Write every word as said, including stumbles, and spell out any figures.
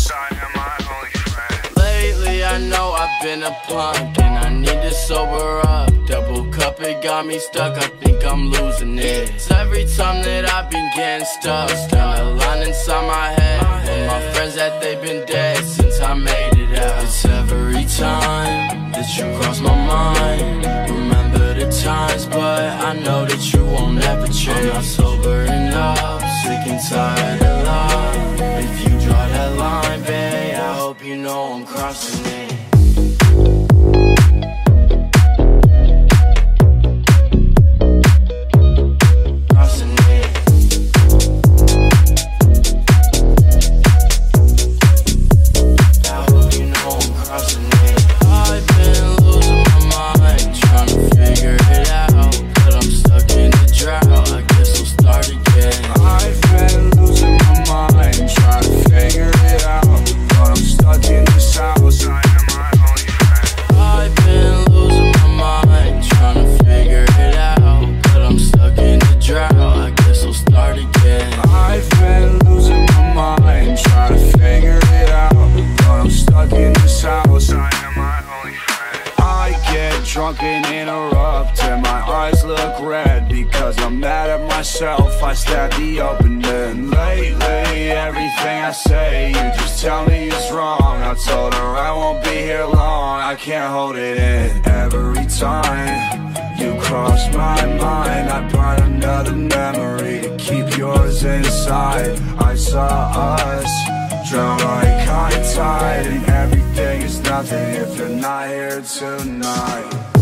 house, I am my only friend. Lately I know I've been a punk and I need to sober up. Double cup, it got me stuck, I think I'm losing it. It's every time that I've been getting stuck, got a line inside my head, and my friends that they've been dead since I made it out. It's every time that you cross my mind, remember the times, but I know that you won't ever change. I'm not sober enough, sick and tired of love. If you draw that line, babe, I hope you know I'm crossing it. Drunk and interrupt, and my eyes look red because I'm mad at myself. I stab the open end. Lately, everything I say, you just tell me it's wrong. I told her I won't be here long, I can't hold it in. Every time you cross my mind, I burn another memory to keep yours inside. I saw us drown like high tide, and everything is nothing if you're not here tonight.